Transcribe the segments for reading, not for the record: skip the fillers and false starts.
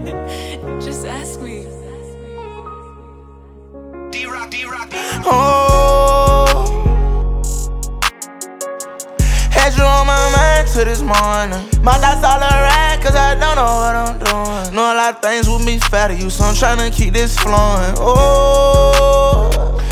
Just ask me. Oh, had you on my mind till this morning. My thoughts all around, cause I don't know what I'm doing. Know a lot of things with me fatter you, so I'm tryna keep this flowing. Oh,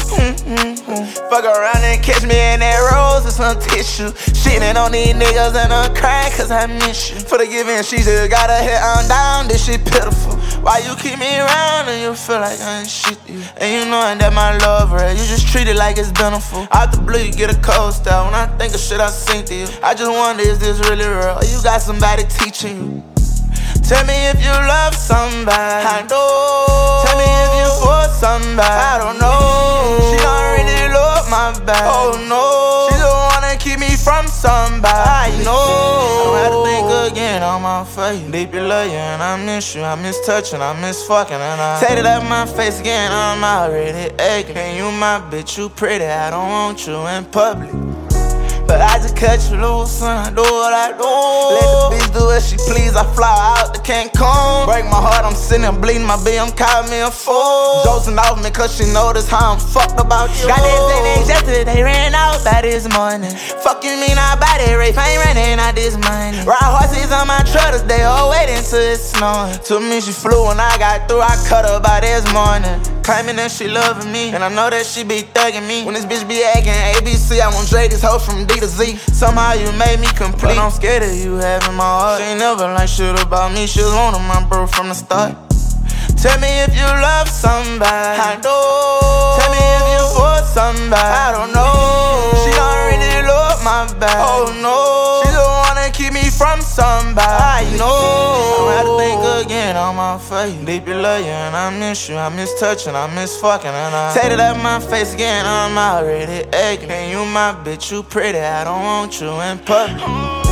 fuck around and catch me in that rose with some tissue. Shitting on these niggas and I'm crying cause I miss you. For the giving, she just got her head on down, this shit pitiful. Why you keep me around and you feel like I ain't shit to you? And you knowin' that my love real, you just treat it like it's beneficial. Out the blue you get a cold style, when I think of shit I seen to you, I just wonder, is this really real? Or you got somebody teaching you? Tell me if you love somebody, I know. Tell me if you for somebody, I don't know. She don't really love my back, oh no. She don't wanna keep me from somebody, I know. I don't have to think again on my face. Deeply love you and I miss you, I miss touching, I miss fucking. And I take it out my face again, I'm already aching. And you my bitch, you pretty, I don't want you in public. But I just cut you loose and I do what I do. Let the bitch do what she please, I fly out to Cancun. Break my heart, I'm sitting and bleeding my BM, call me a fool. Josing off me cause she noticed how I'm fucked about you. Got this Xanax yesterday, ran out by this morning. Fuck you mean I buy that rape, I ain't running out this money. Ride horses on my trutters, they all waiting till it's snowing. To me she flew when I got through, I cut her by this morning. Claiming that she loving me, and I know that she be thugging me. When this bitch be acting ABC, I want Dre this hoe from D to Z. Somehow you made me complete, but I'm scared of you having my heart. She ain't never like shit about me, she was one of my bro from the start. Tell me if you love somebody, I know. Tell me if you for somebody, I don't know. She don't really love my back, oh no. She don't wanna keep me from somebody, I know. I don't have to think again on my face. Deeply love you and I miss you, I miss touching, I miss fucking. And I take it out my face again, I'm already aching. And you my bitch, you pretty, I don't want you in public.